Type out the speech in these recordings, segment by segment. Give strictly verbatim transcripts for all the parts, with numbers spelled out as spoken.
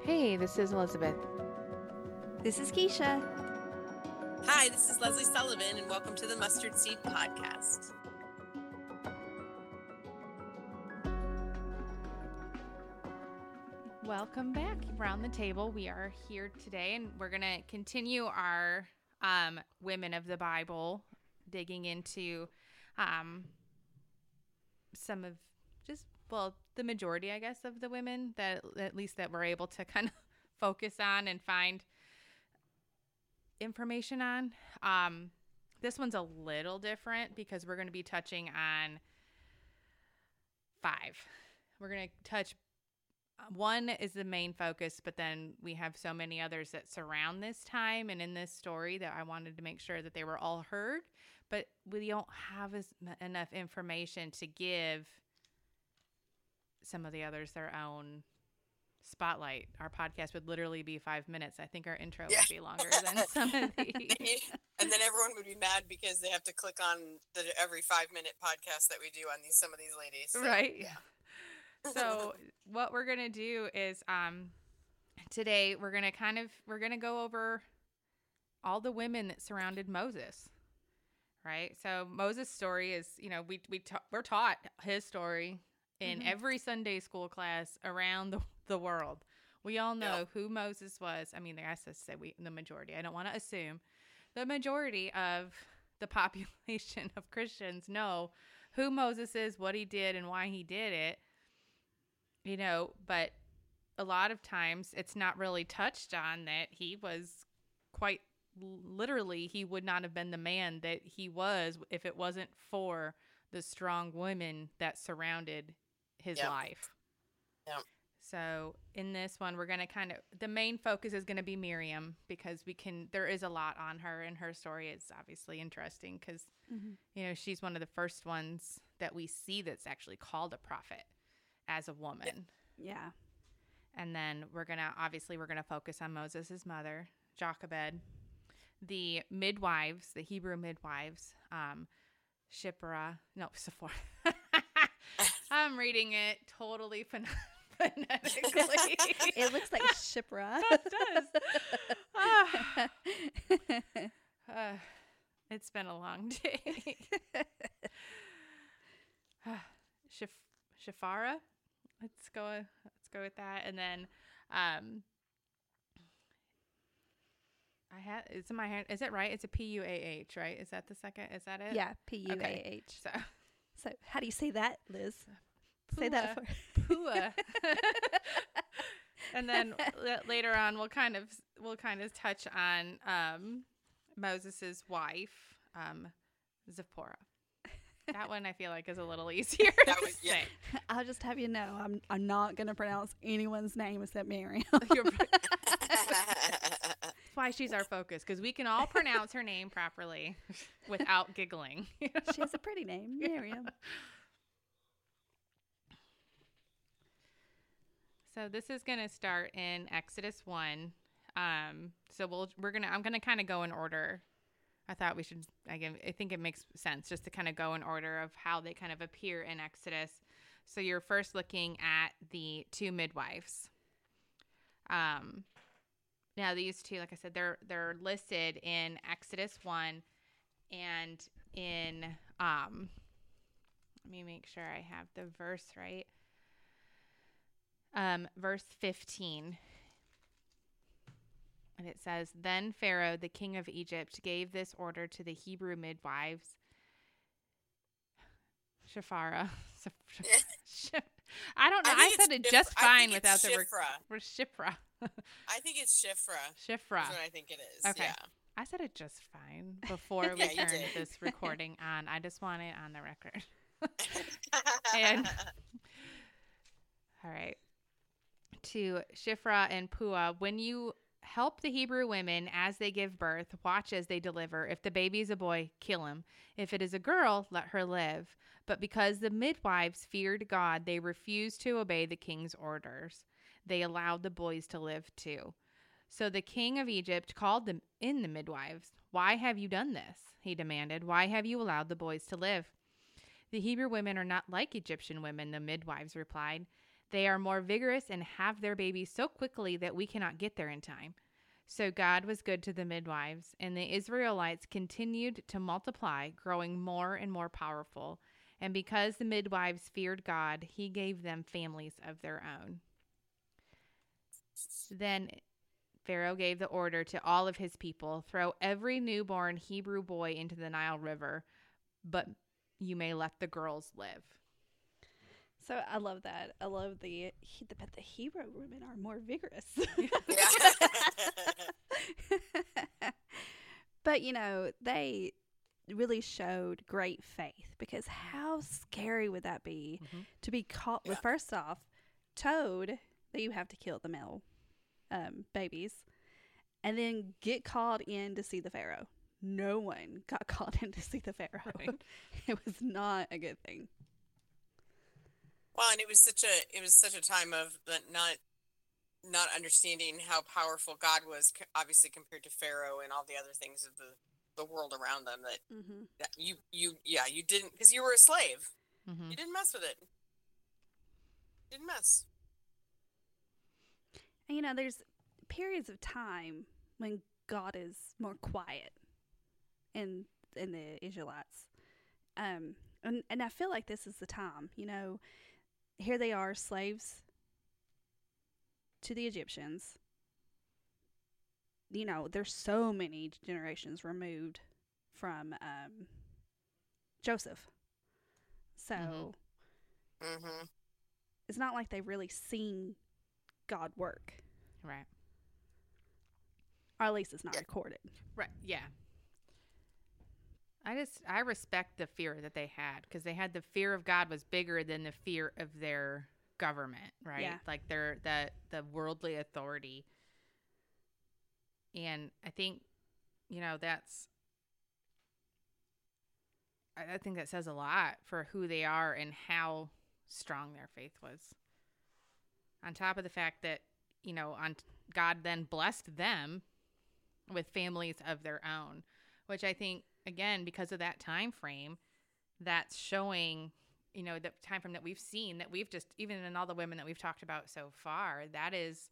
Hey, this is Elizabeth. This is Keisha. Hi, this is Leslie Sullivan, and welcome to the Mustard Seed Podcast. Welcome back around the table. We are here today, and we're going to continue our um, Women of the Bible, digging into um, some of just, well, the majority, I guess, of the women that at least that we're able to kind of focus on and find information on. Um, this one's a little different because we're going to be touching on five. We're going to touch one is the main focus, but then we have so many others that surround this time and in this story that I wanted to make sure that they were all heard, but we don't have as enough information to give some of the others their own spotlight. Our podcast would literally be five minutes. I think our intro Yeah. would be longer than some of these. And then everyone would be mad because they have to click on the every five minute podcast that we do on these some of these ladies. So, Right. Yeah. So what we're going to do is um, today we're going to kind of, we're going to go over all the women that surrounded Moses, right? So Moses' story is, you know, we, we ta- we're taught his story in Mhm. every Sunday school class around the, the world. We all know Yep. who Moses was. I mean, they asked us to say we, the majority. I don't want to assume. The majority of the population of Christians know who Moses is, what he did, and why he did it. You know, but a lot of times it's not really touched on that he was quite literally, he would not have been the man that he was if it wasn't for the strong women that surrounded his Yep. life. Yep. So in this one, we're going to kind of, the main focus is going to be Miriam because we can, there is a lot on her and her story is obviously interesting because, Mhm. you know, she's one of the first ones that we see that's actually called a prophet as a woman. Yeah. And then we're going to, obviously, we're going to focus on Moses' mother, Jochebed, the midwives, the Hebrew midwives, um, Shiphrah, no, Sephora. I'm reading it totally phonetically. It looks like Shiphrah. It does. Ah. Uh, it's been a long day. Shif- Shifara, let's go. Let's go with that, and then, um, I had. It's in my hand. Is it right? It's a P U A H, right? Is that the second? Is that it? Yeah, P U A H. So, So how do you say that, Liz? Say that for Pua. And then l- later on, we'll kind of we'll kind of touch on um, Moses's wife, um, Zipporah. That one I feel like is a little easier That to was- yeah. say. I'll just have you know, I'm I'm not gonna pronounce anyone's name except Miriam. You're right. That's why she's our focus, because we can all pronounce her name properly without giggling. She has a pretty name, Miriam. So this is going to start in Exodus one. Um, so we'll we're gonna I'm gonna kind of go in order. I thought we should. Again, I think it makes sense just to kind of go in order of how they kind of appear in Exodus. So you're first looking at the two midwives. Um, now these two, like I said, they're they're listed in Exodus one, and in um. Let me make sure I have the verse right. Um, verse fifteen. And it says, Then Pharaoh, the king of Egypt, gave this order to the Hebrew midwives. Shifara. I don't know. I I, think said it's it Shif- just I fine think without it's the word. Shifra. Shifra. I think it's Shifra. Shifra. Is what I think it is. Okay. Yeah. I said it just fine before we Yeah, you turned did. this recording on. I just want it on the record. And all right. To Shifra and Pua, when you help the Hebrew women as they give birth, watch as they deliver. If the baby is a boy, kill him. If it is a girl, let her live. But because the midwives feared God, they refused to obey the king's orders. They allowed the boys to live too. So the king of Egypt called them in the midwives. Why have you done this? He demanded. Why have you allowed the boys to live? The Hebrew women are not like Egyptian women, the midwives replied. They are more vigorous and have their babies so quickly that we cannot get there in time. So God was good to the midwives, and the Israelites continued to multiply, growing more and more powerful. And because the midwives feared God, he gave them families of their own. Then Pharaoh gave the order to all of his people, throw every newborn Hebrew boy into the Nile River, but you may let the girls live. So I love that. I love the, he- the but the Hebrew women are more vigorous. Yeah. But you know, they really showed great faith, because how scary would that be Mhm. to be caught with, Yeah. first off, told that you have to kill the male um, babies, and then get called in to see the Pharaoh. No one got called in to see the Pharaoh. Right. It was not a good thing. Well, and it was such a it was such a time of uh, not not understanding how powerful God was, c- obviously compared to Pharaoh and all the other things of the the world around them. That, Mm-hmm. that you you yeah you didn't, because you were a slave. Mm-hmm. You didn't mess with it. Didn't mess. And you know, there's periods of time when God is more quiet in in the Israelites, um, and and I feel like this is the time. You know, here they are, slaves to the Egyptians. You know, there's so many generations removed from um, Joseph, so Mhm. Mm-hmm. it's not like they've really seen God work, Right. or at least it's not Yeah. recorded. Right. Yeah. I just I respect the fear that they had, because they had the fear of God was bigger than the fear of their government, right? Yeah. Like their the the worldly authority. And I think, you know, that's I I think that says a lot for who they are and how strong their faith was. On top of the fact that, you know, on God then blessed them with families of their own, which I think, again, because of that time frame, that's showing, you know, the time frame that we've seen, that we've just, even in all the women that we've talked about so far, that is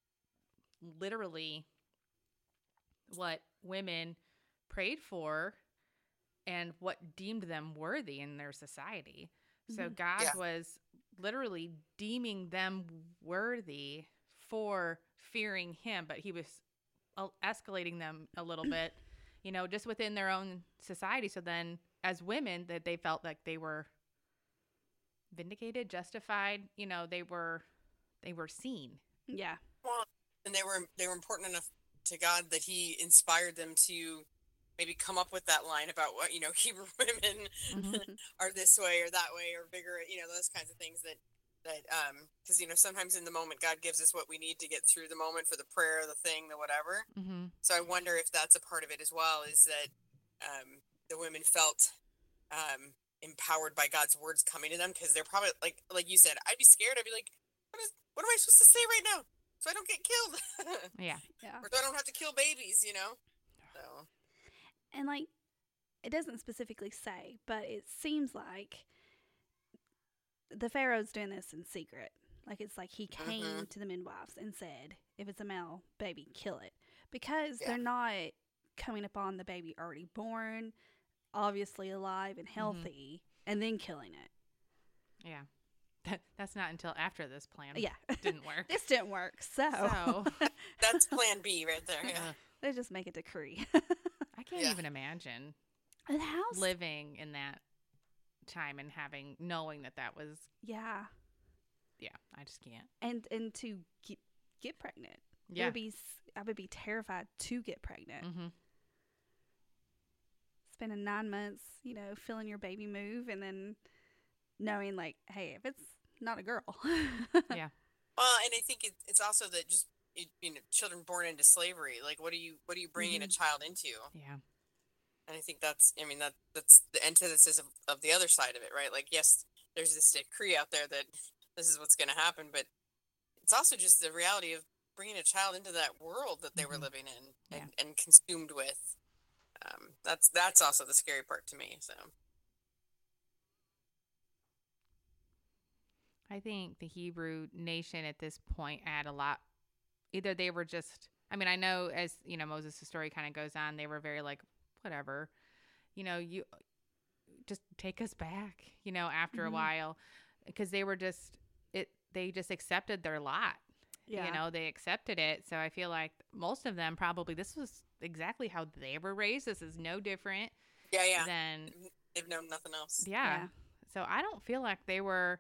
literally what women prayed for and what deemed them worthy in their society. So Mhm. God Yeah. was literally deeming them worthy for fearing him, but he was uh, escalating them a little bit, you know, just within their own society. So then as women, that they felt like they were vindicated, justified, you know, they were they were seen. Yeah. Well, and they were they were important enough to God that He inspired them to maybe come up with that line about what, you know, Hebrew women Mhm. are this way or that way or bigger, you know, those kinds of things that that um because you know sometimes in the moment God gives us what we need to get through the moment for the prayer, the thing, the whatever. Mhm. So I wonder if that's a part of it as well, is that um the women felt um empowered by God's words coming to them, because they're probably like like you said, I'd be scared. I'd be like, what is what am I supposed to say right now so I don't get killed? Yeah. Yeah. Or so I don't have to kill babies, you know? So And like, it doesn't specifically say, but it seems like the Pharaoh's doing this in secret. Like, it's like he came Mhm. to the midwives and said, if it's a male baby, kill it. Because Yeah. they're not coming upon the baby already born, obviously alive and healthy, and then killing it. Yeah. That, that's not until after this plan Yeah. didn't work. This didn't work. So, So that's plan B right there. Yeah. Ugh, they just make a decree. I can't Yeah. even imagine And how? s- living in that time and having knowing that that was Yeah. yeah, I just can't. And and to get, get pregnant. It Yeah. would be, s- I would be terrified to get pregnant. Mhm. Spending nine months, you know, feeling your baby move, and then knowing, like, hey, if it's not a girl. Yeah. Well, and I think it, it's also that just it, you know, children born into slavery. Like, what are you what are you bringing a Mhm. child into? Yeah. And I think that's, I mean, that that's the antithesis of, of the other side of it, right? Like, yes, there's this decree out there that this is what's going to happen, but it's also just the reality of bringing a child into that world that they were Mhm. living in Yeah. and, and consumed with. Um, that's that's also the scary part to me. So I I think the Hebrew nation at this point had a lot. Either they were just, I mean, I know as, you know, Moses' story kind of goes on, they were very like, whatever, you know, you just take us back, you know, after Mhm. a while, because they were just, it, they just accepted their lot. Yeah. You know, they accepted it. So I feel like most of them probably, this was exactly how they were raised. This is no different Yeah, yeah. than, They've known nothing else. yeah. Yeah. So I don't feel like they were,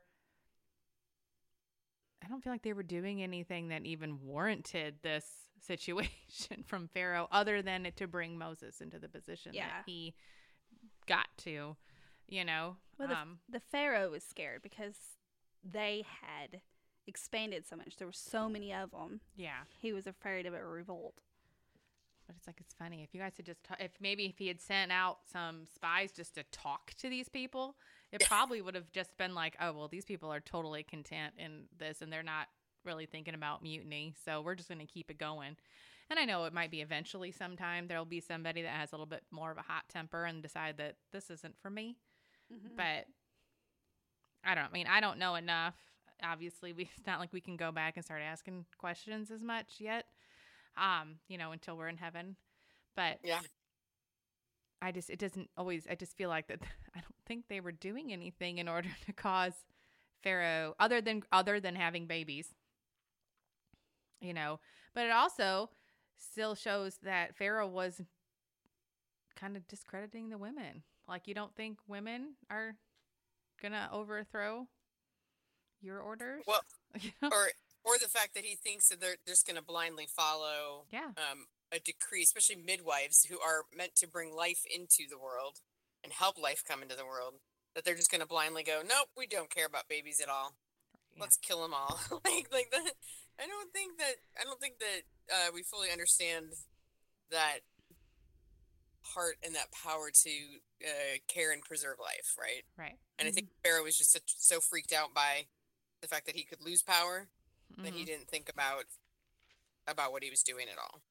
I don't feel like they were doing anything that even warranted this situation from Pharaoh other than to bring Moses into the position Yeah. that he got to, you know. Well, the, um, the Pharaoh was scared because they had expanded so much. There were so many of them. yeah. He was afraid of a revolt. But it's like, it's funny. If you guys had just, ta- if maybe if he had sent out some spies just to talk to these people, it probably would have just been like, oh, well, these people are totally content in this and they're not really thinking about mutiny. So we're just going to keep it going. And I know it might be eventually sometime there'll be somebody that has a little bit more of a hot temper and decide that this isn't for me. Mm-hmm. But I don't, I mean, I don't know enough. Obviously, we, it's not like we can go back and start asking questions as much yet. Um, you know, until we're in heaven. But Yeah. I just, it doesn't always, I just feel like that I don't think they were doing anything in order to cause Pharaoh, other than, other than having babies, you know, but it also still shows that Pharaoh was kind of discrediting the women. Like, you don't think women are going to overthrow your orders? Well, You know? or or the fact that he thinks that they're just going to blindly follow Yeah. um, a decree, especially midwives who are meant to bring life into the world and help life come into the world, that they're just going to blindly go, nope, we don't care about babies at all. Yeah. Let's kill them all. like like that. I don't think that I don't think that uh, we fully understand that heart and that power to uh, care and preserve life, right? Right. And I think Pharaoh was just such, so freaked out by the fact that he could lose power that he Mhm. didn't think about about what he was doing at all.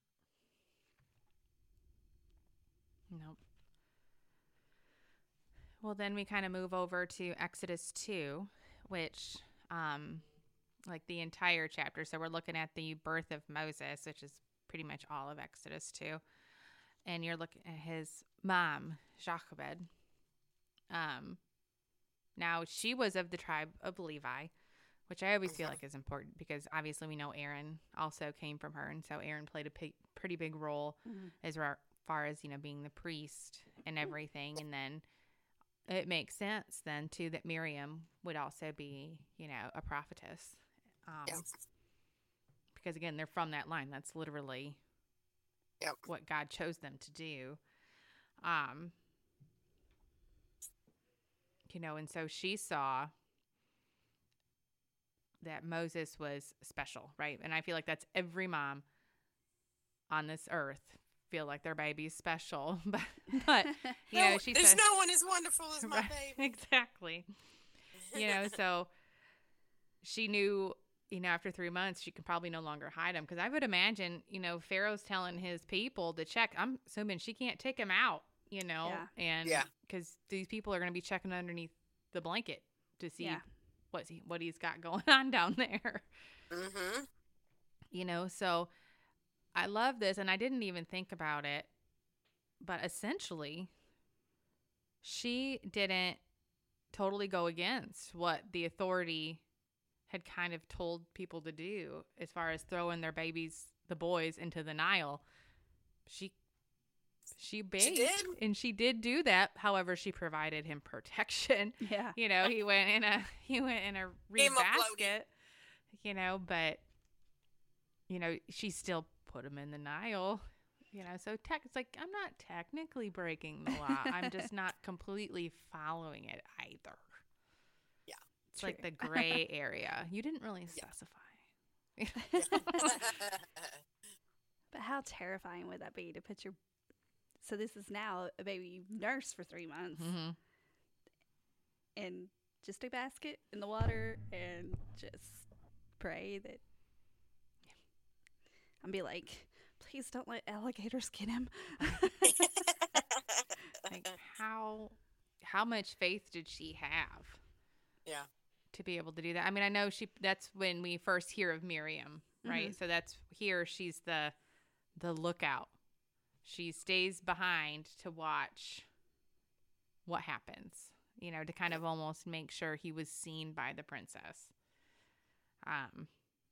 Nope. Well, then we kind of move over to Exodus two, which, um, like the entire chapter. So we're looking at the birth of Moses, which is pretty much all of Exodus two. And you're looking at his mom, Jochebed. Um, now, she was of the tribe of Levi, which I always feel Mhm. like is important because obviously we know Aaron also came from her. And so Aaron played a p- pretty big role Mm-hmm. as ra- far as, you know, being the priest and everything. And then it makes sense then too that Miriam would also be, you know, a prophetess. Um, Yeah. Because again, they're from that line. That's literally Yep. what God chose them to do. Um, you know, and so she saw that Moses was special, right? And I feel like that's every mom on this earth feel like their baby's special. But, but you know, No, she there's said, no one as wonderful as my right, baby. exactly. You know, so she knew, you know, after three months, she could probably no longer hide him. Because I would imagine, you know, Pharaoh's telling his people to check. I'm assuming she can't take him out, you know, Yeah. and Yeah. because these people are going to be checking underneath the blanket to see Yeah. what's he, what he's got going on down there, Mm-hmm. you know. So I love this, and I didn't even think about it, but essentially, she didn't totally go against what the authority had kind of told people to do as far as throwing their babies, the boys, into the Nile. She she obeyed, did. and she did do that. However, she provided him protection. Yeah. You know, he went in a he went in a reed Came up floaty. basket. You know, but you know, she still put him in the Nile. You know, so tech, it's like I'm not technically breaking the law. I'm just not completely following it either. Yeah. It's like True. the gray area. You didn't really Yeah. specify. But how terrifying would that be to put your. So this is now a baby you've nursed for three months hmm in just a basket in the water and just pray that. And be like, please don't let alligators get him. Like how how much faith did she have? Yeah. to be able to do that. I mean, I know she that's when we first hear of Miriam, right? Mhm. So that's here she's the the lookout. She stays behind to watch what happens, you know, to kind of almost make sure he was seen by the princess. Um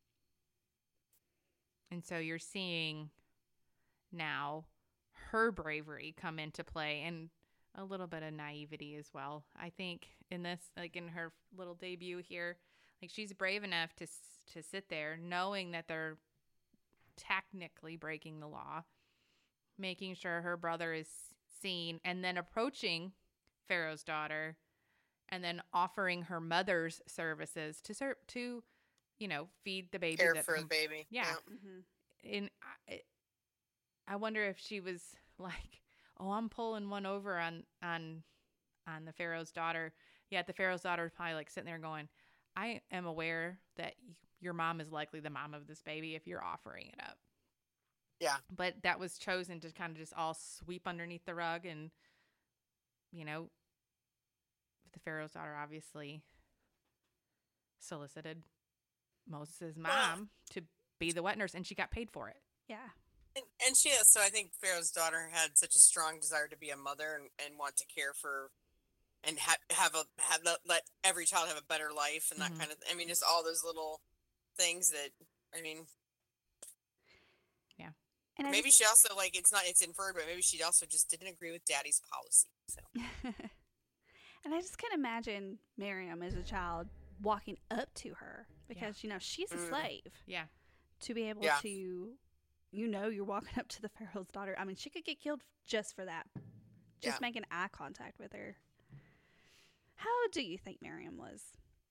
and so you're seeing now her bravery come into play, and a little bit of naivety as well. I think in this, like in her little debut here, like she's brave enough to to sit there knowing that they're technically breaking the law, making sure her brother is seen, and then approaching Pharaoh's daughter and then offering her mother's services to serve to, you know, feed the baby. Care that for the com- baby. Yeah. Mhm. And I, I wonder if she was like, "Oh, I'm pulling one over on on on the Pharaoh's daughter." Yet the Pharaoh's daughter is probably like sitting there going, "I am aware that y- your mom is likely the mom of this baby if you're offering it up." Yeah. But that was chosen to kind of just all sweep underneath the rug, and you know, the Pharaoh's daughter obviously solicited Moses' mom Well- to be the wet nurse, and she got paid for it. Yeah. And, and she is. So I think Pharaoh's daughter had such a strong desire to be a mother and, and want to care for and ha- have a have let, let every child have a better life and that Mhm. kind of. I mean, just all those little things that. I mean, And I maybe just, she also like it's not it's inferred, but maybe she also just didn't agree with Daddy's policy. So and I just can't imagine Miriam as a child walking up to her because you know she's a Mm. slave. Yeah. To be able Yeah. to, you know, you're walking up to the Pharaoh's daughter. I mean, she could get killed just for that. Just Yeah. making eye contact with her. How do you think Miriam was?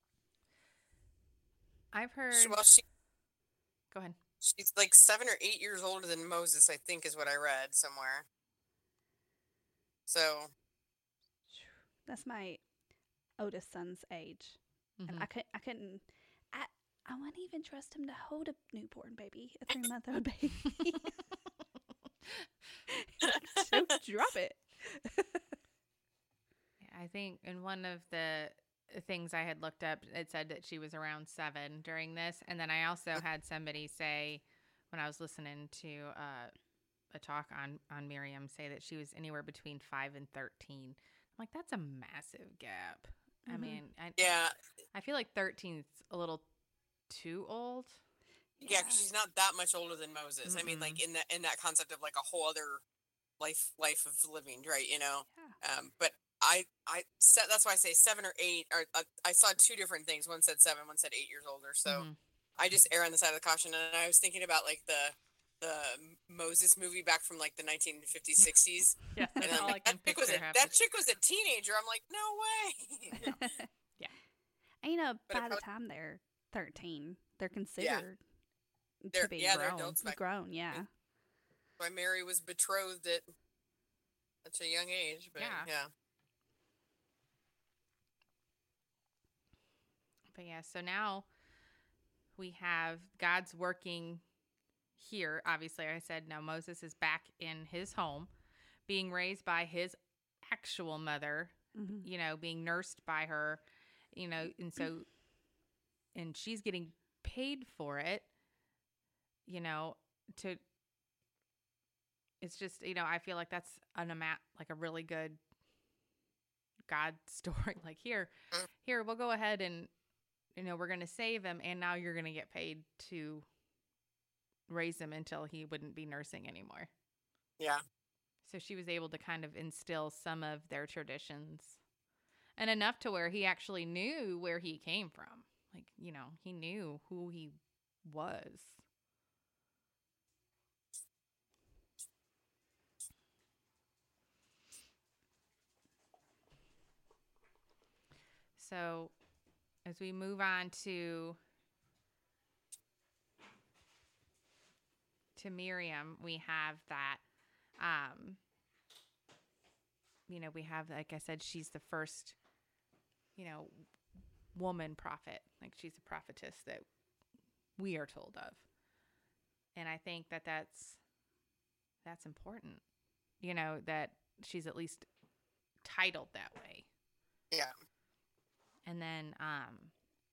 I've heard. she, well, she Go ahead. she's like seven or eight years older than Moses. I think is what I read somewhere. So That's my oldest son's age, and Mhm. I couldn't. I couldn't. I I wouldn't even trust him to hold a newborn baby, a three month old baby. So drop it. I think in one of the things I had looked up, it said that she was around seven during this. And then I also had somebody say, when I was listening to uh, a talk on, on Miriam, say that she was anywhere between five and thirteen. I'm like, that's a massive gap. I Mhm. mean, I, yeah, I feel like thirteen is a little too old. yeah, 'cause she's not that much older than Moses. I mean, Mm-mm. like in that in that concept of like a whole other life life of living, right? You know. Yeah. Um, but I I said that's why I say seven or eight. Or uh, I saw two different things. One said seven, one said eight years older. So Mhm. I just err on the side of the caution. And I was thinking about like the the Moses movie back from like the nineteen fifties, sixties. Yeah, And that's I'm all I like, can that chick was picture a, happening. that chick was a teenager. I'm like, no way. Yeah. And you know, But it by the prob- time they're thirteen, they're considered They're- to be yeah, they're grown. adults back- grown, yeah. Why Mary was betrothed at such a young age. But Yeah. yeah. But yeah, so now we have God's working here. Obviously, I said now Moses is back in his home, being raised by his actual mother, Mm-hmm. you know, being nursed by her, you know, and so, and she's getting paid for it, you know, to, it's just, you know, I feel like that's an amount, like a really good God story. Like, here, Mm. here, we'll go ahead and, you know, we're going to save him, and now you're going to get paid to raise him until he wouldn't be nursing anymore. Yeah. So she was able to kind of instill some of their traditions, and enough to where he actually knew where he came from. Like, you know, he knew who he was. So as we move on to to Miriam, we have that um you know, we have, like I said, she's the first, you know, woman prophet. Like, she's a prophetess that we are told of. And I think that that's that's important. You know, that she's at least titled that way. Yeah. And then um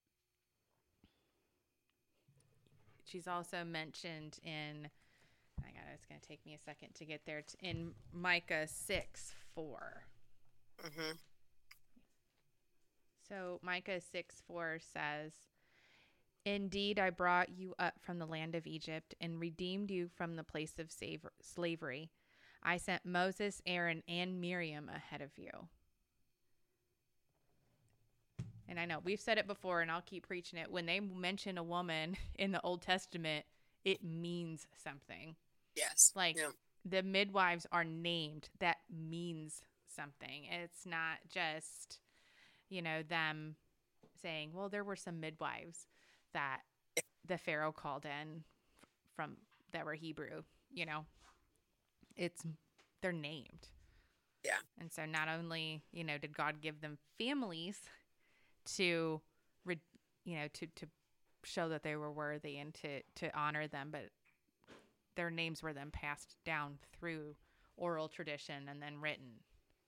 she's also mentioned in, I got it's going to take me a second to get there, in Micah six four. Mm-hmm. So Micah six four says, "Indeed, I brought you up from the land of Egypt and redeemed you from the place of sav- slavery. I sent Moses, Aaron, and Miriam ahead of you." And I know we've said it before, and I'll keep preaching it. When they mention a woman in the Old Testament, it means something. Yes. Like yeah. the midwives are named. That means something. It's not just, you know, them saying, well, there were some midwives that the Pharaoh called in from that were Hebrew, you know. It's they're named. Yeah. And so not only, you know, did God give them families to, you know, to, to show that they were worthy and to, to honor them, but their names were then passed down through oral tradition and then written.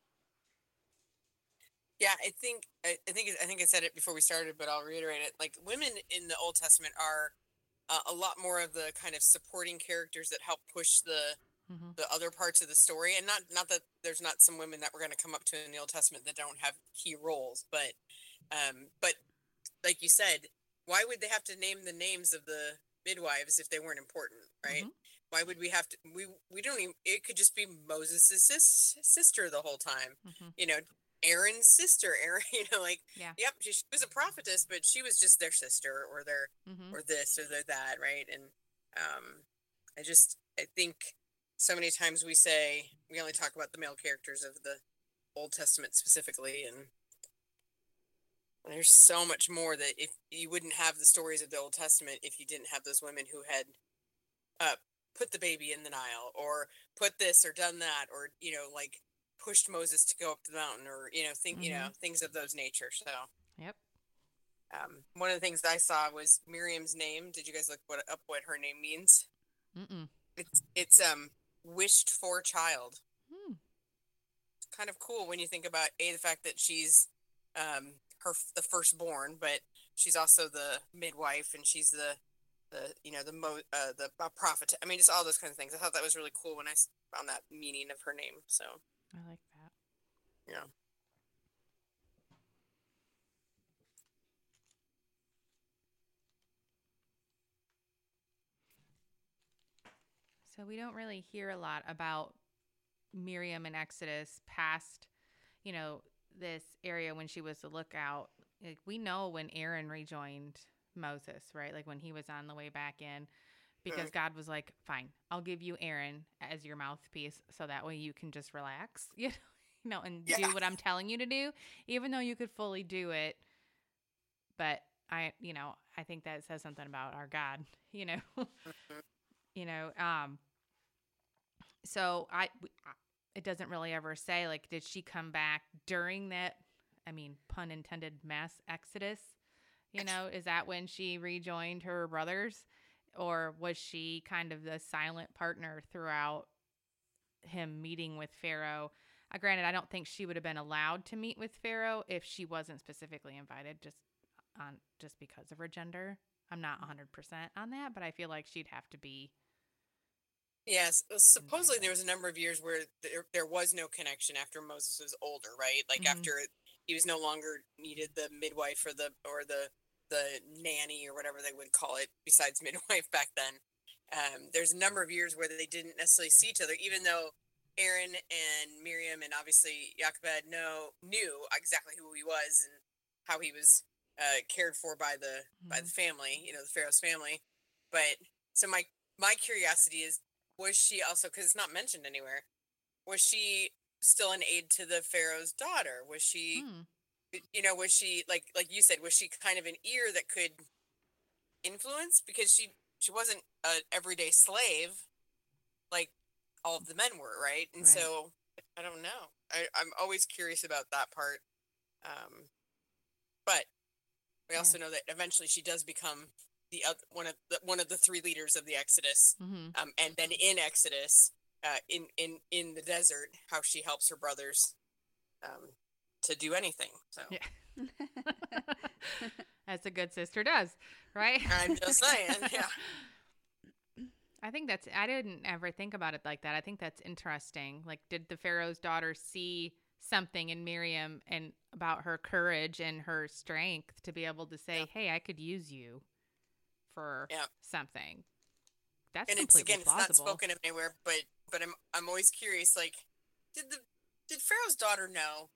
Yeah, I think I, I think I think I said it before we started, but I'll reiterate it. Like women in the Old Testament are uh, a lot more of the kind of supporting characters that help push the Mm-hmm. the other parts of the story. And not not that there's not some women that we're going to come up to in the Old Testament that don't have key roles, but um, but like you said, why would they have to name the names of the midwives if they weren't important, right? Mm-hmm. Why would we have to? We we don't even. It could just be Moses' sis, sister the whole time, Mm-hmm. you know. Aaron's sister, Aaron, you know, like, yeah. yep, she, she was a prophetess, but she was just their sister or their, mm-hmm. or this or their that, right? And um, I just, I think so many times we say, we only talk about the male characters of the Old Testament specifically, and there's so much more that if you wouldn't have the stories of the Old Testament if you didn't have those women who had uh, put the baby in the Nile or put this or done that or, you know, like, pushed Moses to go up the mountain or, you know, think, mm-hmm. you know, things of those nature. So, yep. Um, one of the things that I saw was Miriam's name. Did you guys look what, up what her name means? Mm-mm. It's, it's, um, wished for child. Hmm. It's kind of cool when you think about A, the fact that she's, um, her, the firstborn, but she's also the midwife and she's the, the, you know, the, mo, uh, the uh, prophet. I mean, just all those kinds of things. I thought that was really cool when I found that meaning of her name. So. I like that. Yeah. So we don't really hear a lot about Miriam in Exodus past, you know, this area when she was the lookout. Like we know when Aaron rejoined Moses, right? Like when he was on the way back in, because mm. God was like, fine, I'll give you Aaron as your mouthpiece so that way you can just relax, you know? You know, and yeah. do what I'm telling you to do, even though you could fully do it. But I, you know, I think that says something about our God, you know, mm-hmm. you know, um, so I, it doesn't really ever say, like, did she come back during that, I mean, pun intended, mass exodus, you know, is that when she rejoined her brothers or was she kind of the silent partner throughout him meeting with Pharaoh? Uh, granted, I don't think she would have been allowed to meet with Pharaoh if she wasn't specifically invited just on just because of her gender. I'm not one hundred percent on that, but I feel like she'd have to be. Yes, supposedly invited. There was a number of years where there, there was no connection after Moses was older, right? Like mm-hmm. after he was no longer needed the midwife or the or the the nanny or whatever they would call it besides midwife back then. Um, there's a number of years where they didn't necessarily see each other, even though Aaron and Miriam and obviously Jochebed know knew exactly who he was and how he was uh, cared for by the mm-hmm. by the family, you know, the Pharaoh's family. But so my my curiosity is, was she also, because it's not mentioned anywhere, was she still an aide to the Pharaoh's daughter? Was she, hmm. you know, was she like like you said, was she kind of an ear that could influence because she she wasn't an everyday slave like all of the men were, right? And right. so I don't know. I, I'm always curious about that part. Um, but we yeah. also know that eventually she does become the other, one of the one of the three leaders of the Exodus. Mm-hmm. Um, and then in Exodus, uh, in in in the desert, how she helps her brothers um, to do anything. So yeah. As a good sister does, right? I'm just saying, yeah. I think that's, I didn't ever think about it like that. I think that's interesting. Like, did the Pharaoh's daughter see something in Miriam and about her courage and her strength to be able to say, Yeah. hey, I could use you for Yeah. something? That's And it's completely again, it's plausible. not spoken of anywhere, but but I'm I'm always curious. Like, did the did Pharaoh's daughter know?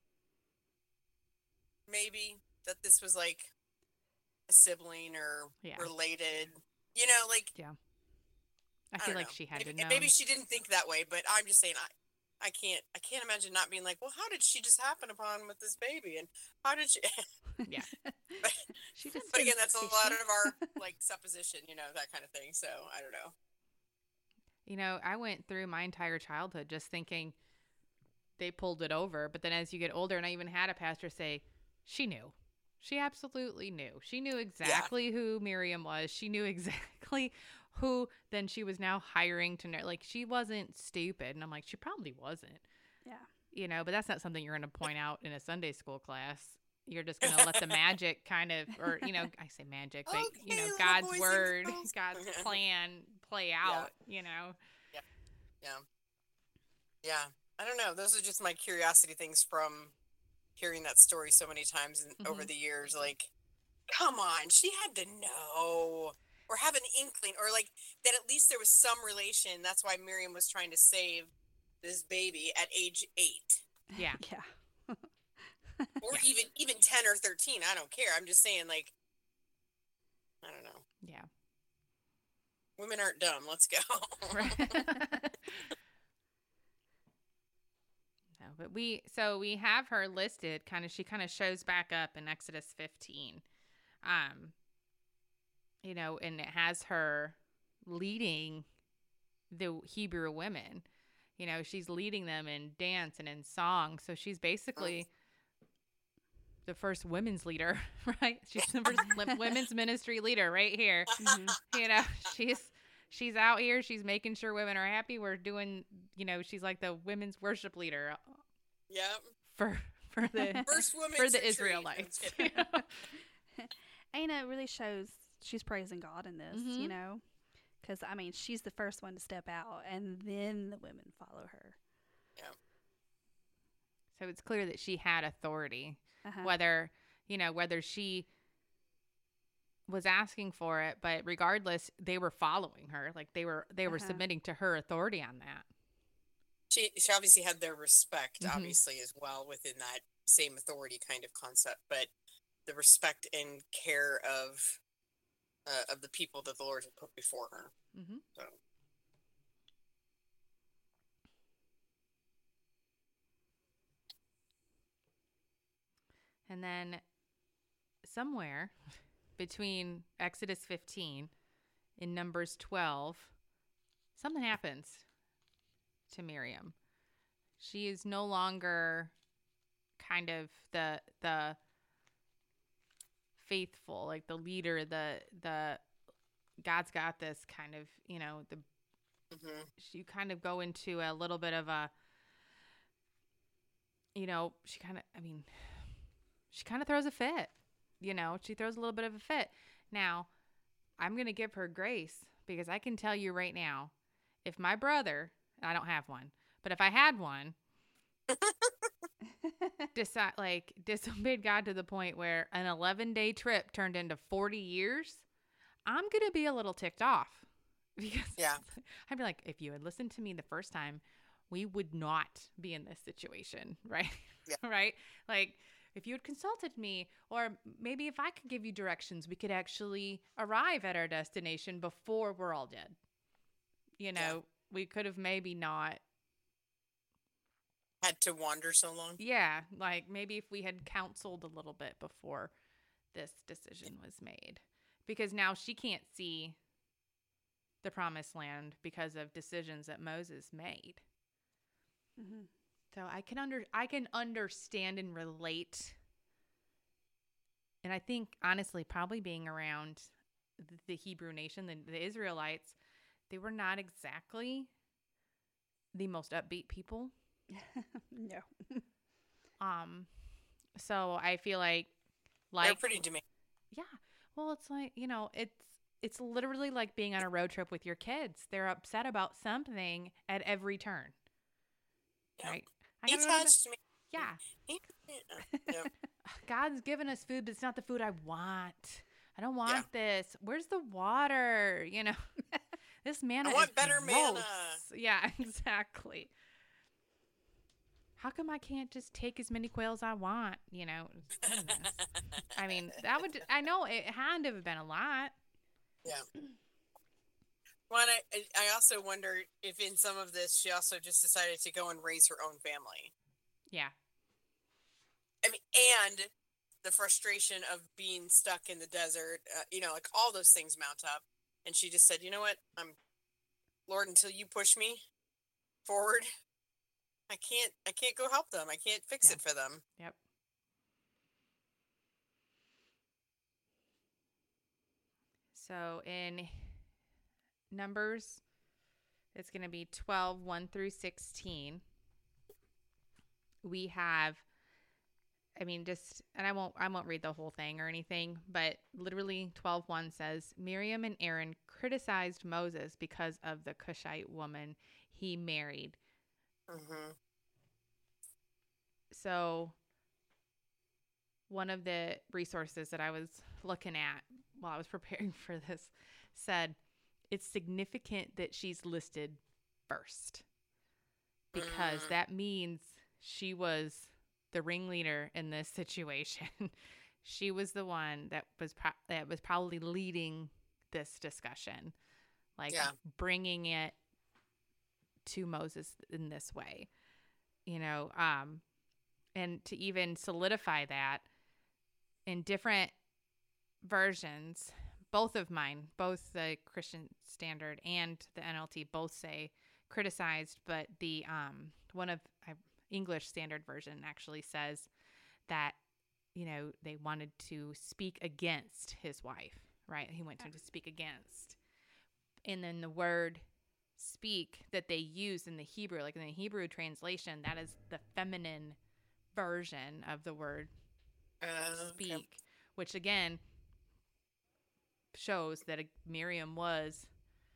Maybe that this was like a sibling or Yeah. related. You know, like Yeah. I I feel don't like know. she had maybe, to know. maybe she didn't think that way, but I'm just saying I I can't I can't imagine not being like, well, how did she just happen upon with this baby, and how did she? Yeah. but, She just but again, seems that's a fishy. lot of our like supposition, you know, that kind of thing. So I don't know. You know, I went through my entire childhood just thinking they pulled it over. But then as you get older, and I even had a pastor say, she knew. She absolutely knew. She knew exactly who Miriam was. She knew exactly who then she was now hiring to know. Like, she wasn't stupid. And I'm like, she probably wasn't. Yeah. You know, but that's not something you're going to point out in a Sunday school class. You're just going to let the magic kind of, or, you know, I say magic, but, you Okay, know, little God's boys and word, girls. God's plan play out, you know. Yeah. Yeah. I don't know. Those are just my curiosity things from hearing that story so many times in, over Mhm. the years. Like, come on, she had to know or have an inkling, or like that at least there was some relation. That's why Miriam was trying to save this baby at age eight. Yeah. Yeah. Or Yeah. even even ten or thirteen. I don't care. I'm just saying, like, I don't know. Yeah. Women aren't dumb. Let's go. No, but we so we have her listed kind of, she kind of shows back up in Exodus fifteen. Um you know, and it has her leading the Hebrew women. You know, she's leading them in dance and in song. So she's basically the first women's leader, right? She's the first li- women's ministry leader right here. Mhm. You know, she's she's out here. She's making sure women are happy. We're doing, you know, she's like the women's worship leader Yep. for for the First women's for the retreat. Israelites. That's You know? And you know, it really shows she's praising God in this, Mhm. you know? Because, I mean, she's the first one to step out, and then the women follow her. So it's clear that she had authority, Uh-huh. whether, you know, whether she was asking for it, but regardless, they were following her. Like, they were they were Uh-huh. submitting to her authority on that. She she obviously had their respect, Mhm. obviously, as well within that same authority kind of concept, but the respect and care of uh, of the people that the Lord had put before her. Mm-hmm. So And then somewhere between Exodus fifteen and Numbers twelve, something happens to Miriam. She is no longer kind of the the faithful, like the leader, the the God's got this kind of, you know, the hmm you kind of go into a little bit of a, you know, she kind of, I mean, she kind of throws a fit, you know, she throws a little bit of a fit. Now, I'm going to give her grace because I can tell you right now, if my brother, I don't have one, but if I had one, decide like disobeyed God to the point where an eleven day trip turned into forty years, I'm going to be a little ticked off because Yeah. I'd be like, if you had listened to me the first time, we would not be in this situation, right? Yeah. Right? Like, if you had consulted me, or maybe if I could give you directions, we could actually arrive at our destination before we're all dead. You know, Yeah. we could have maybe not. Had to wander so long. Yeah, like maybe if we had counseled a little bit before this decision was made. Because now she can't see the promised land because of decisions that Moses made. Mm-hmm. So I can under I can understand and relate. And I think honestly, probably being around the, the Hebrew nation, the, the Israelites, they were not exactly the most upbeat people. No. Um, so I feel like They're like pretty demanding. Yeah. Well, it's like, you know, it's it's literally like being on a road trip with your kids. They're upset about something at every turn. Yeah. Right? I He gotta go to the- touched me. Yeah. He, yeah. God's given us food, but it's not the food I want. I don't want this. Where's the water? You know, this manna I want is better gross. manna. Yeah, exactly. How come I can't just take as many quails I want? You know, goodness. I mean, that would, I know it had to have been a lot. Yeah. Well, and I, I also wonder if in some of this, she also just decided to go and raise her own family. Yeah. I mean, and the frustration of being stuck in the desert, uh, you know, like all those things mount up. And she just said, you know what? I'm, Lord, until you push me forward, I can't, I can't go help them. I can't fix Yeah. it for them. Yep. So in Numbers, it's going to be twelve, one through sixteen. We have, I mean, just, and I won't, I won't read the whole thing or anything, but literally twelve one says, Miriam and Aaron criticized Moses because of the Cushite woman he married. Mm-hmm. So one of the resources that I was looking at while I was preparing for this said it's significant that she's listed first because Mm. that means she was the ringleader in this situation. She was the one that was pro- that was probably leading this discussion, like Yeah. bringing it to Moses in this way, you know, um, and to even solidify that in different versions, both of mine, both the Christian Standard and the N L T both say criticized, but the um, one of uh, English Standard Version actually says that, you know, they wanted to speak against his wife, right? He went to, to speak against. And then the word speak that they use in the Hebrew, like in the Hebrew translation, that is the feminine version of the word Uh, speak, okay. which again shows that Miriam was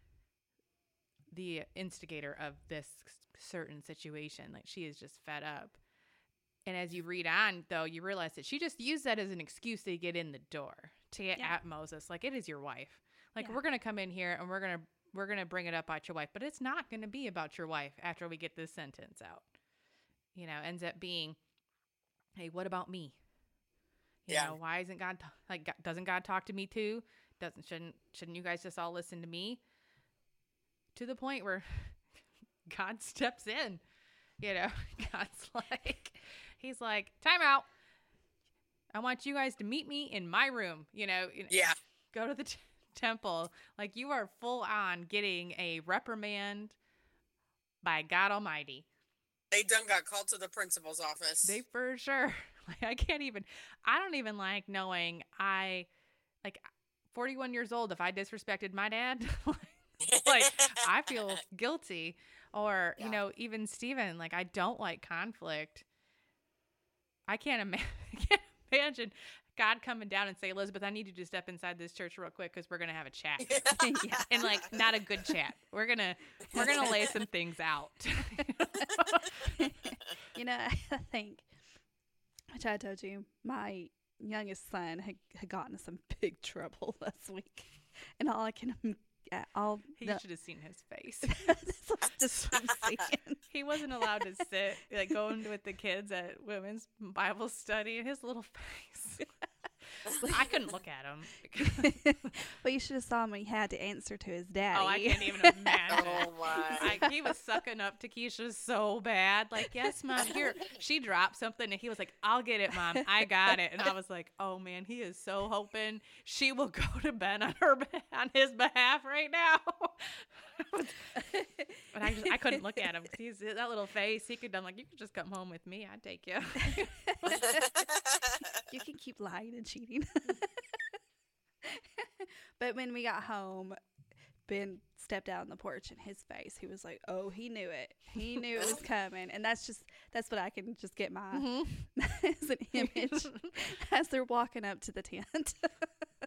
the instigator of this certain situation. Like, she is just fed up. And as you read on, though, you realize that she just used that as an excuse to get in the door, to get Yeah. at Moses. Like, it is your wife. Like, Yeah. we're going to come in here and we're going to we're going to bring it up about your wife, but it's not going to be about your wife after we get this sentence out. You know, ends up being, hey, what about me? You Yeah. know, why isn't God t- like God, doesn't God talk to me too? Doesn't shouldn't shouldn't you guys just all listen to me? To the point where God steps in. You know, God's like, he's like, time out. I want you guys to meet me in my room. You know, you know, Yeah. go to the t- temple. Like, you are full on getting a reprimand by God Almighty. They done got called to the principal's office. They for sure. Like, I can't even, I don't even like knowing I, like, forty-one years old, if I disrespected my dad, like, I feel guilty. Or, Yeah. you know, even Stephen, like, I don't like conflict. I can't, ima- I can't imagine God coming down and say, Elizabeth, I need you to step inside this church real quick because we're going to have a chat. Yeah. And, like, not a good chat. We're going to, we're going to lay some things out. You know, I think, which I told you, my youngest son had, had gotten in some big trouble last week. And all I can, uh, all You the, should have seen his face. that's what I just been seeing. He wasn't allowed to sit, like, going with the kids at women's Bible study, and his little face. I couldn't look at him. Because, Well, you should have saw him when he had to answer to his daddy. oh, I can't even imagine. Oh my. I, he was sucking up to Keisha so bad. Like, yes, Mom, here. She dropped something, and he was like, I'll get it, Mom. I got it. And I was like, oh, man, he is so hoping she will go to bed on her on his behalf right now. But I just I couldn't look at him because he's that little face. He could. I'm like, you could just come home with me. I'd take you. You can keep lying and cheating. But when we got home, Ben stepped out on the porch, and his face, he was like, oh, he knew it. He knew it was coming. And that's just, that's what I can just get my, Mhm. as an image as they're walking up to the tent.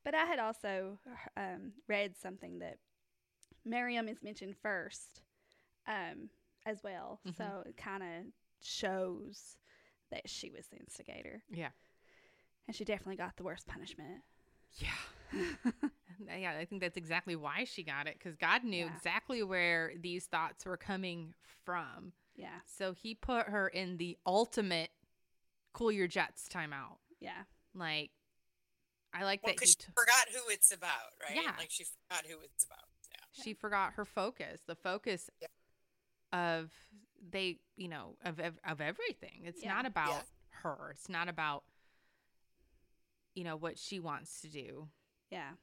But I had also um, read something that Miriam is mentioned first um, as well. Mhm. So it kind of shows that she was the instigator. Yeah. And she definitely got the worst punishment. Yeah. Yeah, I think that's exactly why she got it, because God knew Yeah. exactly where these thoughts were coming from. Yeah. So he put her in the ultimate cool your jets timeout. Yeah. Like, I like Well, that because he she t- forgot who it's about, right? Yeah. Like she forgot who it's about. Yeah. she forgot her focus, the focus Yeah. of they, you know, of of, of everything. It's Yeah. not about Yeah. her. It's not about, you know, what she wants to do. Yeah.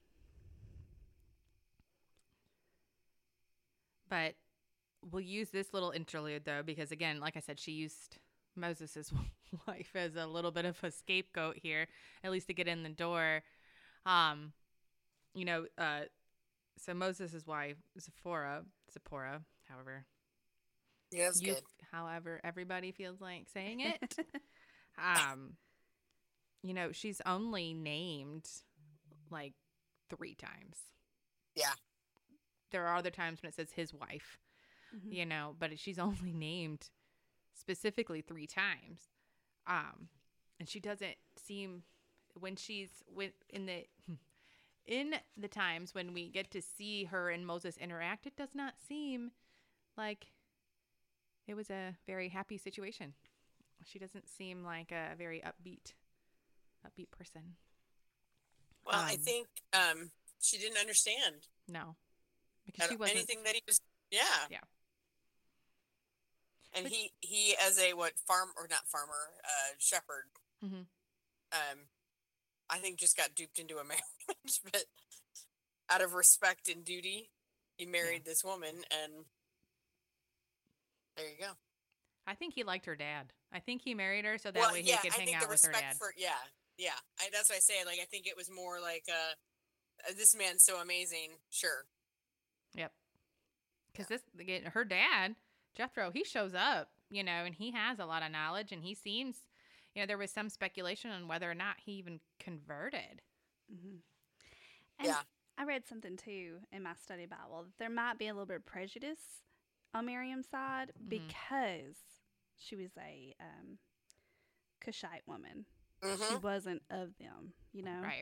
But we'll use this little interlude, though, because, again, like I said, she used Moses' wife as a little bit of a scapegoat here, at least to get in the door. Um, you know, uh, so Moses' wife, Zipporah, Zipporah, however, Yeah, that's you, good. however everybody feels like saying it, um, you know, she's only named like three times. Yeah. There are other times when it says his wife, Mhm. you know, but she's only named specifically three times. Um, and she doesn't seem, when she's with in the in the times when we get to see her and Moses interact, it does not seem like it was a very happy situation. She doesn't seem like a very upbeat upbeat person. Well, I Um, think um, she didn't understand No. Because at she wasn't anything that he was. Yeah. Yeah. And But- he he as a what farm or not farmer uh, shepherd. Mhm. Um, I think just got duped into a marriage, but out of respect and duty, he married this woman, and there you go. I think he liked her dad. I think he married her so that well, way yeah, he could I hang think out the with her respect dad. for yeah, yeah. I, that's what I say. Like I think it was more like uh, uh, this man's so amazing. Sure. Yep. Because this, again, her dad, Jethro, he shows up, you know, and he has a lot of knowledge, and he seems, you know, there was some speculation on whether or not he even converted. Mhm. And Yeah. I read something too in my study Bible that there might be a little bit of prejudice on Miriam's side Mhm. because she was a um, Cushite woman. She Mm-hmm. wasn't of them, you know? Right.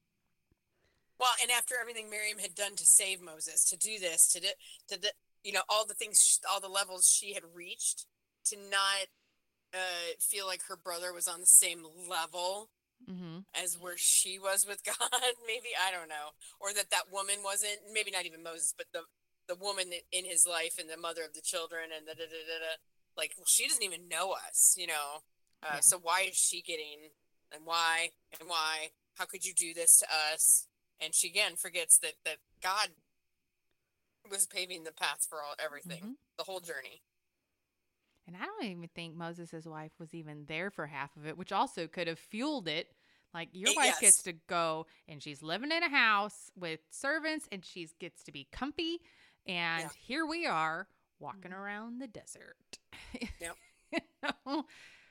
Well, and after everything Miriam had done to save Moses, to do this, to do, to the, you know, all the things, sh- all the levels she had reached, to not uh, feel like her brother was on the same level Mm-hmm. as where she was with God, maybe, I don't know, or that that woman wasn't, maybe not even Moses, but the the woman in his life and the mother of the children and da da da da da, like well, she doesn't even know us, you know. Uh, Yeah. So why is she getting and why and why? How could you do this to us? And she again forgets that that God was paving the path for all everything, Mhm. the whole journey. And I don't even think Moses' wife was even there for half of it, which also could have fueled it. Like, your Eh, wife yes. gets to go and she's living in a house with servants and she gets to be comfy. And Yeah. here we are walking Mhm. around the desert. Yep. You know?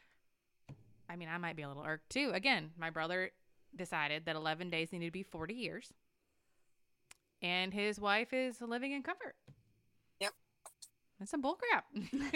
I mean, I might be a little irked too. Again, my brother decided that eleven days needed to be forty years. And his wife is living in comfort. Yep. That's some bullcrap.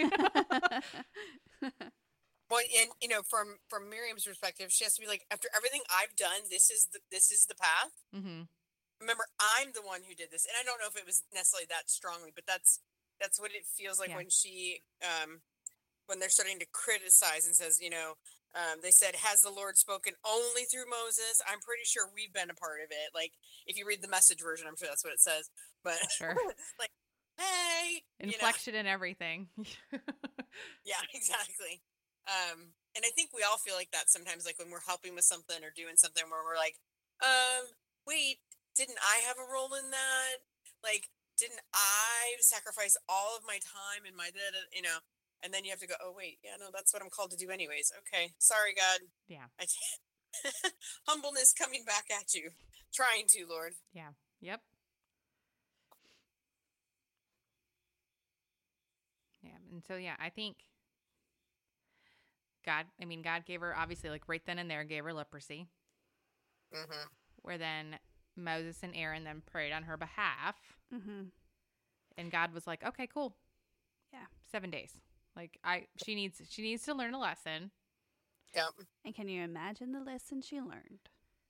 Well, and you know, from from Miriam's perspective, she has to be like, after everything I've done, this is the this is the path. Mm-hmm. Remember, I'm the one who did this, and I don't know if it was necessarily that strongly, but that's that's what it feels like Yeah. when she um when they're starting to criticize and says, you know, um, they said, has the Lord spoken only through Moses? I'm pretty sure we've been a part of it. Like, if you read the Message version, I'm sure that's what it says. But Sure. like, hey, you know, Inflection and everything. yeah, exactly. Um, and I think we all feel like that sometimes, like when we're helping with something or doing something where we're like, um, wait, didn't I have a role in that? Like, didn't I sacrifice all of my time and my, da- da- you know, and then you have to go, oh, wait, yeah, no, that's what I'm called to do anyways. Okay. Sorry, God. Yeah. I humbleness coming back at you. Trying to, Lord. Yeah. Yep. Yeah. And so, yeah, I think God, I mean, God gave her, obviously, like right then and there, gave her leprosy. Mm-hmm. Where then Moses and Aaron then prayed on her behalf. Mm-hmm. And God was like, okay, cool. Yeah. Seven days. Like I, she needs, she needs to learn a lesson. Yep. And can you imagine the lesson she learned?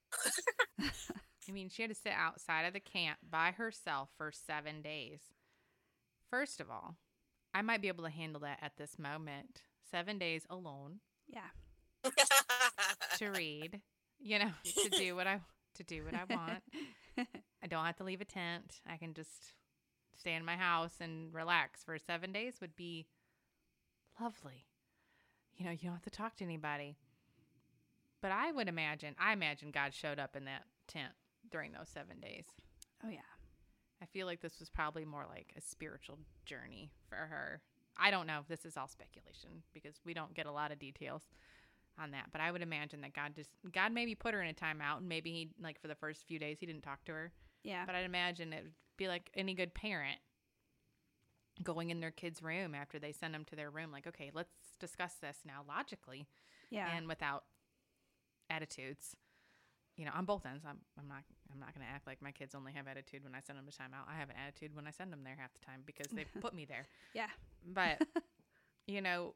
I mean, she had to sit outside of the camp by herself for seven days. First of all, I might be able to handle that at this moment. Seven days alone Yeah. to read, you know, to do what I to do what I want. I don't have to leave a tent. I can just stay in my house and relax for seven days would be lovely. You know, you don't have to talk to anybody. But I would imagine, I imagine God showed up in that tent during those seven days. Oh, yeah. I feel like this was probably more like a spiritual journey for her. I don't know. This is all speculation because we don't get a lot of details on that. But I would imagine that God just, God maybe put her in a timeout and maybe he, like for the first few days, he didn't talk to her. Yeah. But I'd imagine it would be like any good parent going in their kid's room after they send them to their room. Like, okay, let's discuss this now logically Yeah. and without attitudes. You know, on both ends. I'm, I'm not. I'm not going to act like my kids only have attitude when I send them to timeout. I have an attitude when I send them there half the time because they put me there. Yeah. But you know,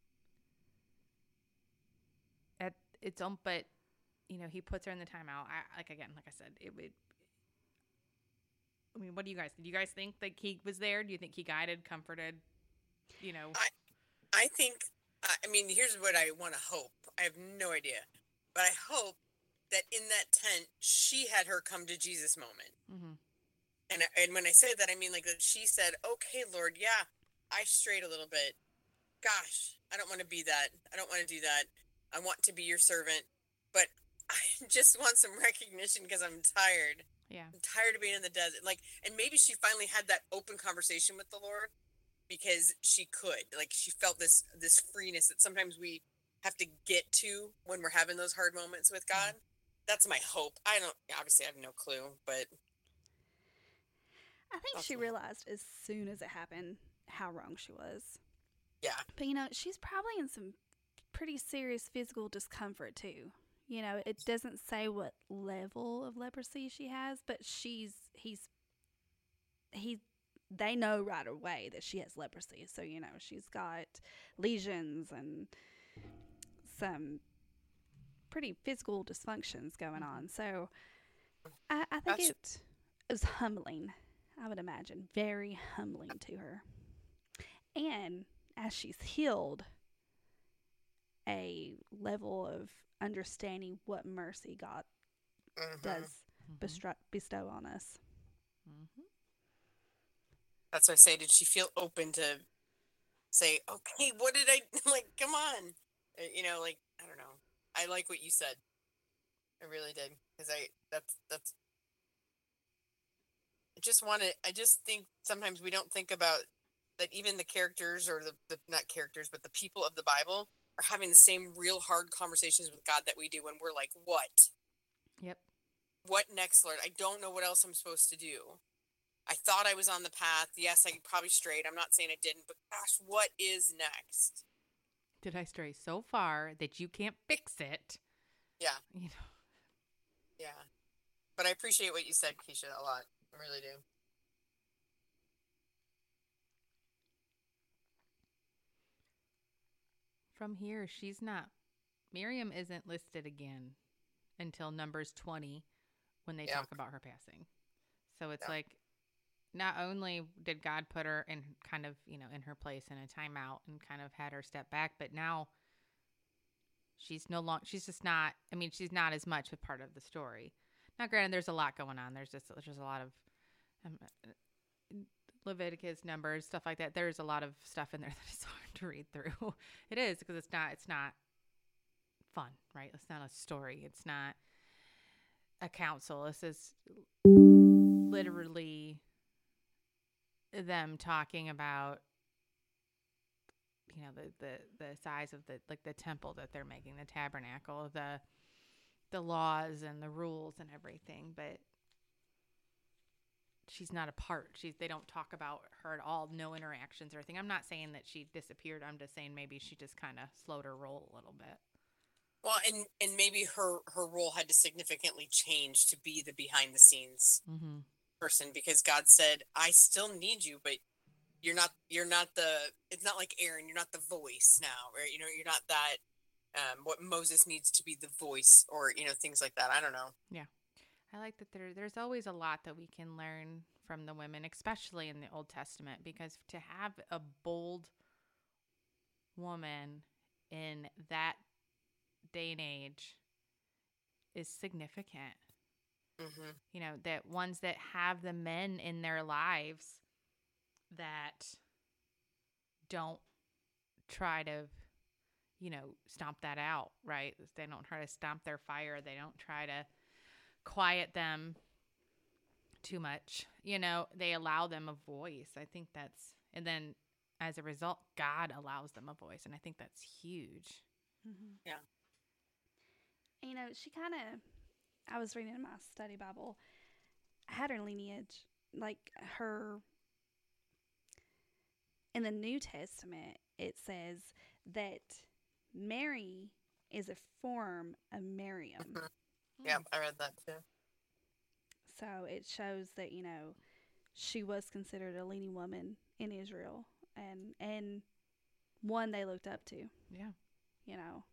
at its own. But you know, he puts her in the timeout. I like again, like I said, it would. I mean, what do you guys? Do you guys think that he was there? Do you think he guided, comforted? You know, I, I think. I mean, here's what I want to hope. I have no idea, but I hope that in that tent, she had her come to Jesus moment. mm-hmm. And and when I say that, I mean like that she said, "Okay, Lord, yeah, I strayed a little bit. Gosh, I don't want to be that. I don't want to do that. I want to be your servant, but I just want some recognition because I'm tired. Yeah, I'm tired of being in the desert. Like, and maybe she finally had that open conversation with the Lord because she could. Like, she felt this this freeness that sometimes we have to get to when we're having those hard moments with God. That's my hope. I don't. Obviously, I have no clue, but I think That's she my- realized as soon as it happened how wrong she was. yeah, But, you know, she's probably in some pretty serious physical discomfort, too. You know, it doesn't say what level of leprosy she has, but she's, he's, he, they know right away that she has leprosy. So, you know, she's got lesions and some pretty physical dysfunctions going on. So, I, I think That's- it, it was humbling, I would imagine. Very humbling to her. And as she's healed, a level of understanding what mercy God mhm. does mm-hmm. bestru- bestow on us. Mm-hmm. That's what I say. Did she feel open to say, "Okay, what did I like? Come on," Uh, you know, like I don't know. I like what you said. I really did because I that's that's. I just want to. I just think sometimes we don't think about that. Even the characters or the, the not characters, but the people of the Bible are having the same real hard conversations with God that we do when we're like, "What? Yep. What next, Lord? I don't know what else I'm supposed to do. I thought I was on the path. Yes, I probably strayed. I'm not saying I didn't, but gosh, what is next?" Did I stray so far that you can't fix it? Yeah, You know. yeah. But I appreciate what you said, Keisha, a lot. I really do. From here, she's not. Miriam isn't listed again until Numbers twenty when they Yeah. talk about her passing. So it's Yeah. like not only did God put her in kind of, you know, in her place in a timeout and kind of had her step back, but now she's no longer, she's just not, I mean, she's not as much a part of the story. Now, granted, there's a lot going on. There's just, there's just a lot of um, Leviticus, Numbers, stuff like that. There's a lot of stuff in there that is hard to read through. It is because it's not, it's not fun, right? It's not a story. It's not a council. This is literally them talking about, you know, the, the, the size of the, like the temple that they're making, the tabernacle, the, the laws and the rules and everything, but she's not a part. She's, they don't talk about her at all. No interactions or anything. I'm not saying that she disappeared. I'm just saying maybe she just kind of slowed her roll a little bit. Well, and and maybe her her role had to significantly change to be the behind the scenes Mm-hmm. person, because God said, "I still need you, but you're not you're not the it's not like Aaron, you're not the voice now, right? You know, you're not that um what Moses needs to be the voice, or you know, things like that. I don't know." Yeah. I like that there there's always a lot that we can learn from the women, especially in the Old Testament, because to have a bold woman in that day and age is significant. Mm-hmm. You know, that ones that have the men in their lives that don't try to, you know, stomp that out, right? They don't try to stomp their fire. They don't try to quiet them too much. You know, they allow them a voice. I think that's, and then as a result, God allows them a voice. And I think that's huge. Mm-hmm. Yeah. And, you know, she kind of, I was reading in my study Bible, had her lineage, like her, in the New Testament, it says that Mary is a form of Miriam. Mm-hmm. Yeah, I read that too. So it shows that, you know, she was considered a leading woman in Israel, and and one they looked up to. Yeah. You know.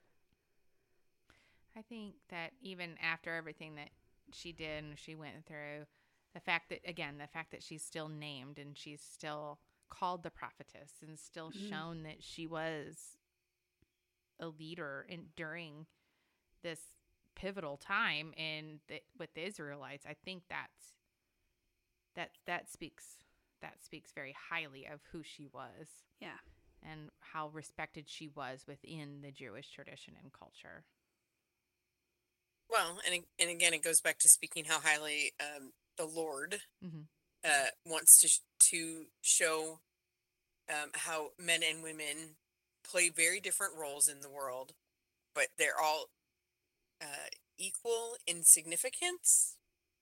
I think that even after everything that she did and she went through, the fact that, again, the fact that she's still named and she's still called the prophetess and still Mhm. shown that she was a leader in during this pivotal time in the, with the Israelites, I think that's that that speaks that speaks very highly of who she was. Yeah. And how respected she was within the Jewish tradition and culture. Well, and and again, it goes back to speaking how highly um, the Lord Mm-hmm. uh, wants to sh- to show um, how men and women play very different roles in the world, but they're all uh, equal in significance.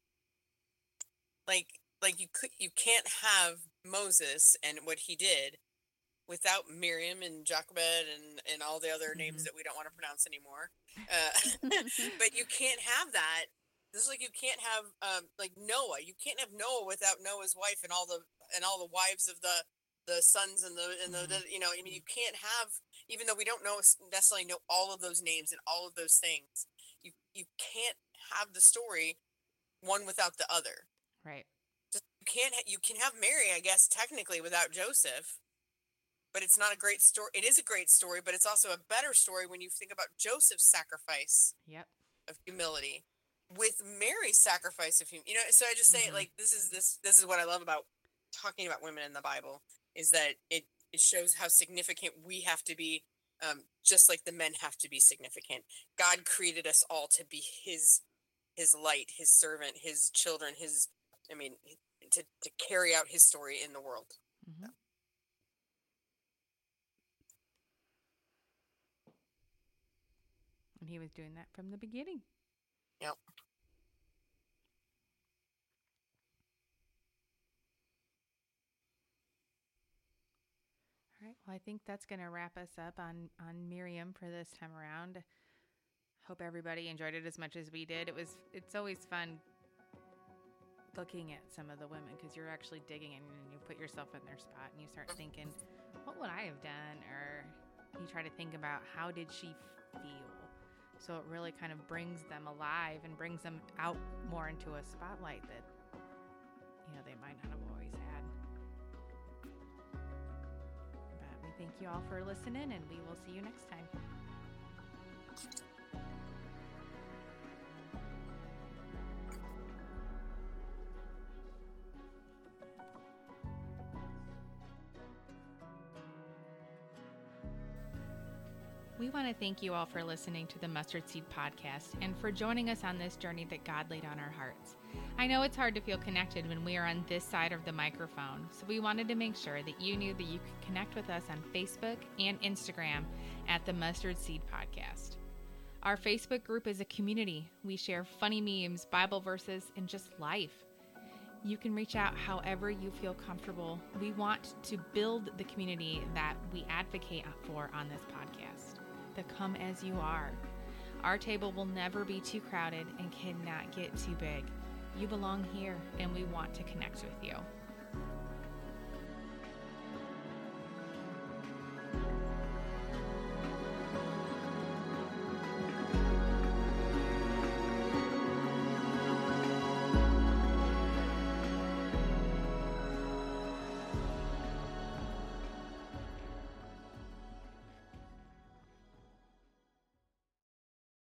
Like like you could you can't have Moses and what he did without Miriam and Jochebed and and all the other names Mhm. that we don't want to pronounce anymore. Uh, but you can't have that. Just like you can't have um, like Noah. You can't have Noah without Noah's wife and all the and all the wives of the the sons and the and the, the you know. I mean, you can't have, even though we don't know necessarily know all of those names and all of those things. You you can't have the story one without the other. Right. Just, you can't ha- you can have Mary, I guess, technically without Joseph. But it's not a great story. It is a great story, but it's also a better story when you think about Joseph's sacrifice Yep. of humility with Mary's sacrifice of hum. You know, so I just say Mhm. like this is this this is what I love about talking about women in the Bible, is that it it shows how significant we have to be, um, just like the men have to be significant. God created us all to be His His light, His servant, His children, His I mean to to carry out His story in the world. Mm-hmm. And he was doing that from the beginning. Yep. All right. Well, I think that's going to wrap us up on on Miriam for this time around. Hope everybody enjoyed it as much as we did. It was. It's always fun looking at some of the women, because you're actually digging in and you put yourself in their spot and you start thinking, what would I have done? Or you try to think about, how did she feel? So it really kind of brings them alive and brings them out more into a spotlight that, you know, they might not have always had. But we thank you all for listening, and we will see you next time. We want to thank you all for listening to the Mustard Seed Podcast and for joining us on this journey that God laid on our hearts. I know it's hard to feel connected when we are on this side of the microphone, so we wanted to make sure that you knew that you could connect with us on Facebook and Instagram at the Mustard Seed Podcast. Our Facebook group is a community. We share funny memes, Bible verses, and just life. You can reach out however you feel comfortable. We want to build the community that we advocate for on this podcast. The come as you are. Our table will never be too crowded and cannot get too big. You belong here, and we want to connect with you.